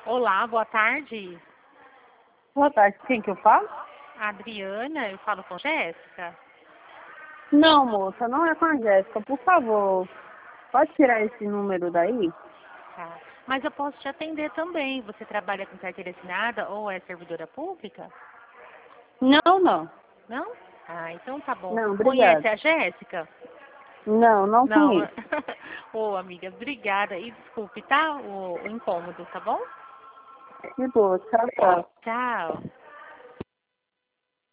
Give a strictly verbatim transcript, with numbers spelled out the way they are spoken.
Olá, boa tarde. Boa tarde, quem que eu falo? Adriana, eu falo com Jéssica. Não, moça, não é com a Jéssica. Por favor, pode tirar esse número daí? Tá. Mas eu posso te atender também. Você trabalha com carteira assinada ou é servidora pública? Não, não. Não? Ah, então tá bom. Não, Conhece obrigada. a Jéssica? Não, não Não. conheço. Ô, amiga, obrigada. E desculpe, tá? O, o incômodo, tá bom? De boa, tchau, tchau. Tchau.